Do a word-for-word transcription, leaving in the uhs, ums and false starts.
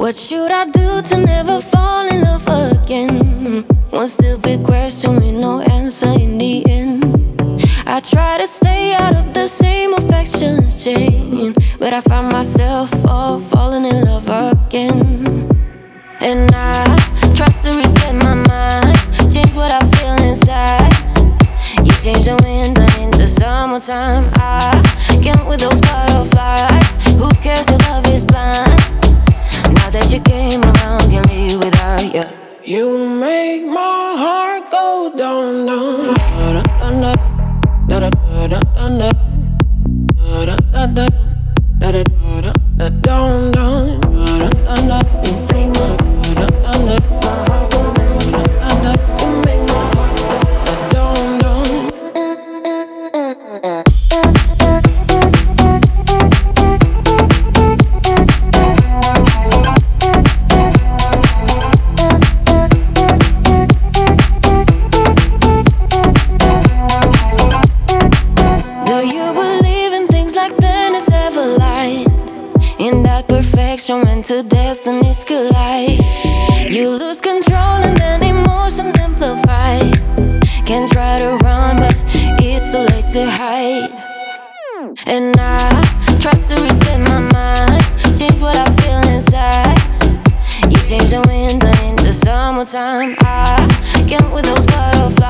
What should I do to never fall in love again? One stupid question with no answer in the end. I try to stay out of the same affection chain, but I find myself all falling in love again. And I try to reset my mind, change what I feel inside. You change the winter into summertime. I can't with those butterflies. Who cares if love is blind? Now that you came around, can't live without you. You make my heart go down, down. Da da da da da da da da da da da da da down, down. Da da da da. You make my heart go down. You make my heart go down, down. When two destinies collide, you lose control and then emotions amplify. Can't try to run, but it's too late to hide. And I try to reset my mind, change what I feel inside. You change the winter into summertime. I can't with those butterflies.